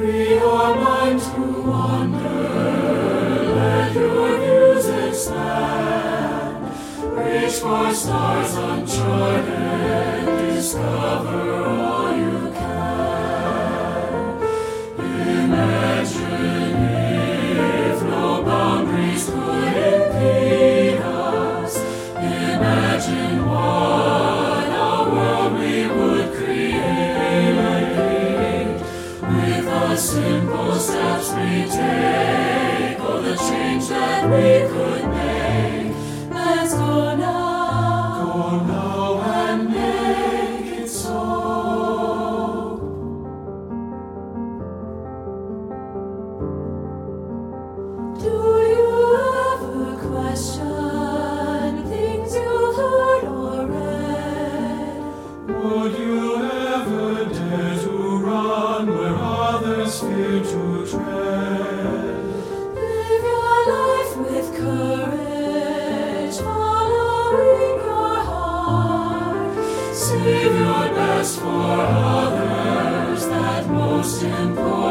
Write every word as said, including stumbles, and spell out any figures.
Free your mind to wander, let your views expand. Reach for stars uncharted, discover all you can. Imagine if no boundaries could impede us. Imagine what a world we would create. With the simple steps we take, oh, the change that we could make. Let's go now, go now and make it so. Do you ever question things you've heard or read? Would you ever dare to run where others fear to tread? Live your life with courage, following your heart. Save your best for others, that most important.